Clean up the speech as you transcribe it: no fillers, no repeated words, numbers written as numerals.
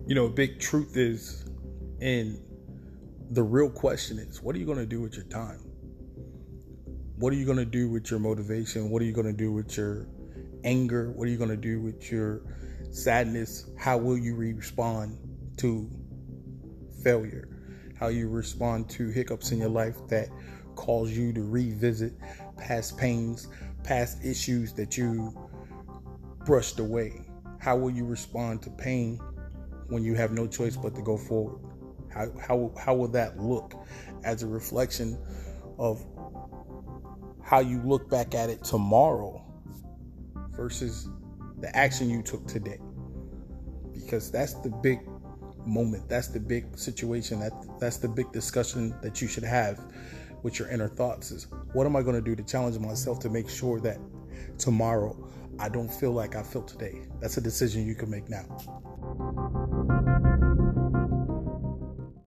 A big truth is, and the real question is, what are you going to do with your time? What are you going to do with your motivation? What are you going to do with your anger? What are you going to do with your sadness? How will you respond to failure? How you respond to hiccups in your life that cause you to revisit past pains, past issues that you brushed away? How will you respond to pain when you have no choice but to go forward? How will that look as a reflection of how you look back at it tomorrow versus the action you took today? Because that's the big moment. That's the big situation. That's the big discussion that you should have with your inner thoughts is, what am I going to do to challenge myself to make sure that tomorrow I don't feel like I feel today? That's a decision you can make now.